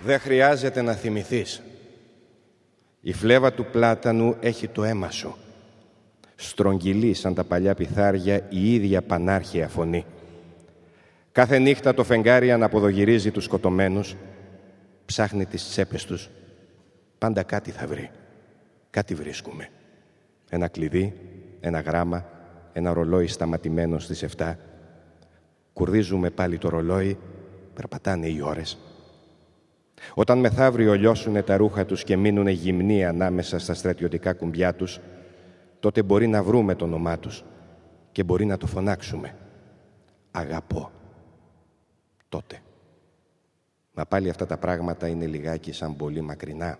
Δεν χρειάζεται να θυμηθείς. Η φλέβα του πλάτανου έχει το αίμα σου. Στρογγυλή σαν τα παλιά πιθάρια η ίδια πανάρχια φωνή. Κάθε νύχτα το φεγγάρι αναποδογυρίζει τους σκοτωμένους, ψάχνει τις τσέπες τους. Πάντα κάτι θα βρει. Κάτι βρίσκουμε. Ένα κλειδί, ένα γράμμα, ένα ρολόι σταματημένο στις 7. Κουρδίζουμε πάλι το ρολόι, περπατάνε οι ώρες. Όταν μεθαύριο λιώσουνε τα ρούχα τους και μείνουνε γυμνοί ανάμεσα στα στρατιωτικά κουμπιά τους, τότε μπορεί να βρούμε το όνομά τους και μπορεί να το φωνάξουμε. Αγαπώ. Τότε. Μα πάλι αυτά τα πράγματα είναι λιγάκι σαν πολύ μακρινά.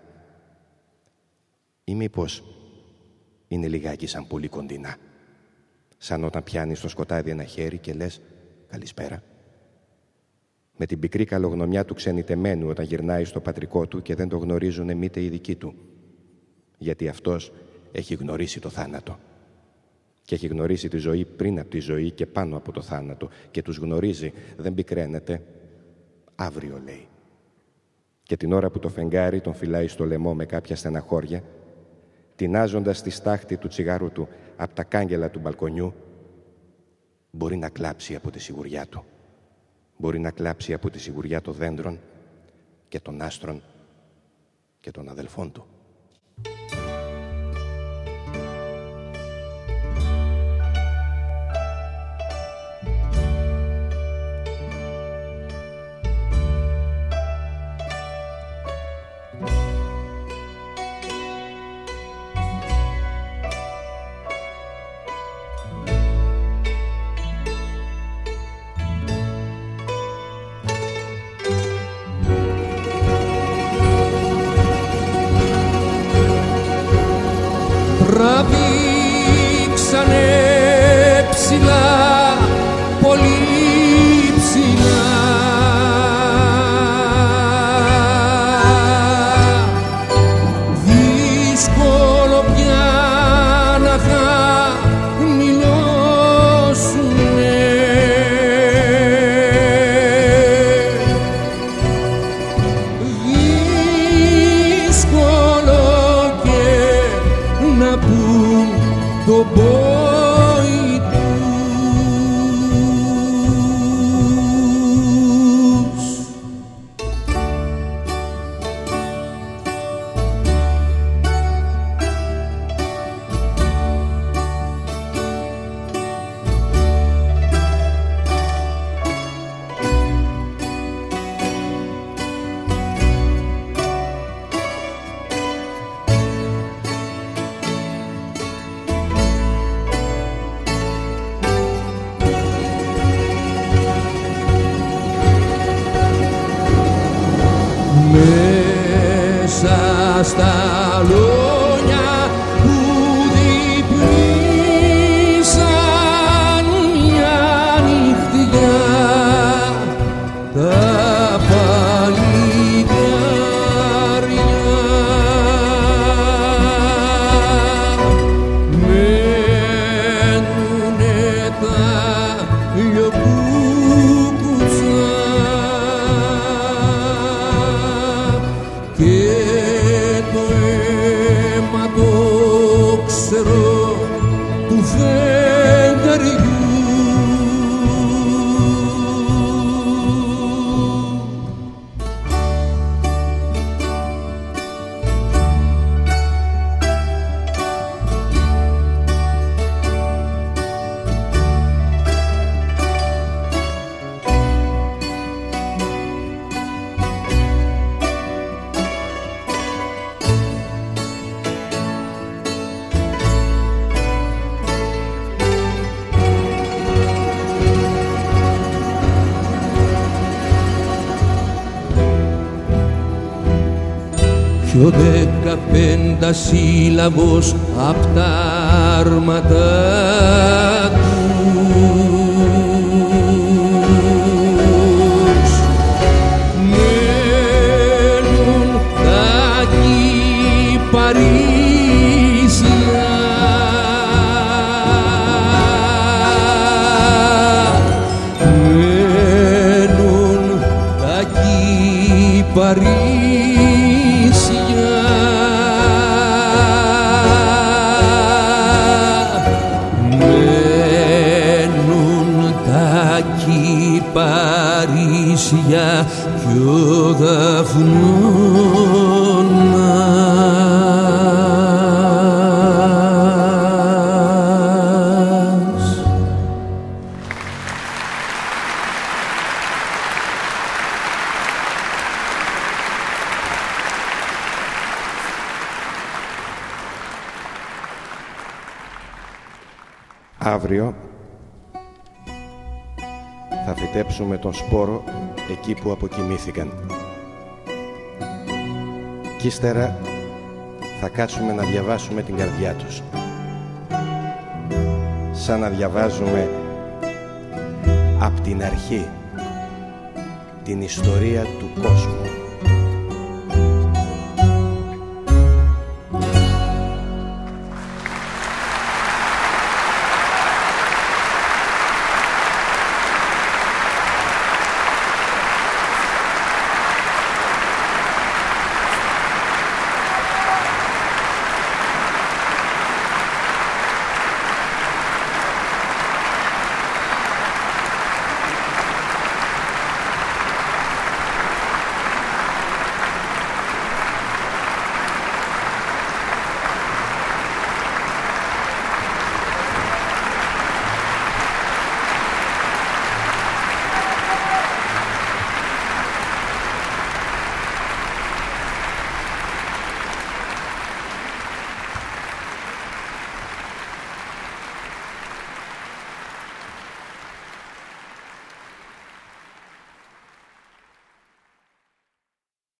Ή μήπως είναι λιγάκι σαν πολύ κοντινά. Σαν όταν πιάνεις στο σκοτάδι ένα χέρι και λες «Καλησπέρα». Με την πικρή καλογνωμιά του ξενιτεμένου όταν γυρνάει στο πατρικό του και δεν το γνωρίζουν μήτε οι δικοί του. Γιατί αυτός έχει γνωρίσει το θάνατο. Και έχει γνωρίσει τη ζωή πριν από τη ζωή και πάνω από το θάνατο. Και τους γνωρίζει, δεν πικραίνεται. Αύριο, λέει. Και την ώρα που το φεγγάρι τον φυλάει στο λαιμό με κάποια στεναχώρια, τεινάζοντας τη στάχτη του τσιγάρου του από τα κάγκελα του μπαλκονιού, μπορεί να κλάψει από τη σιγουριά του. Μπορεί να κλάψει από τη σιγουριά των δέντρων και των άστρων και των αδελφών του. Τραβήξανε ψηλά, πολύ ψηλά, δύσκολο πια να χαμηλώσουνε. Δύσκολο και να πουν το πόη τους. Μέσα στα λόνια που διπλήσαν μια νυχτιά, τα παλικάρια μένουνε τα λιοκούκουτσά και το αίμα το ξέρω του φεγγαριού. Κι ο 15 σύλλαβος απ' τα άρματα τους μένουν τα κυπαρίσια, μένουν τα κυπαρίσια. Μένουν τα κυπαρίσια κι ο δαφνώνας. Αύριο θα φυτέψουμε τον σπόρο εκεί που αποκοιμήθηκαν. Κι ύστερα θα κάτσουμε να διαβάσουμε την καρδιά τους. Σαν να διαβάζουμε απ' την αρχή την ιστορία του κόσμου.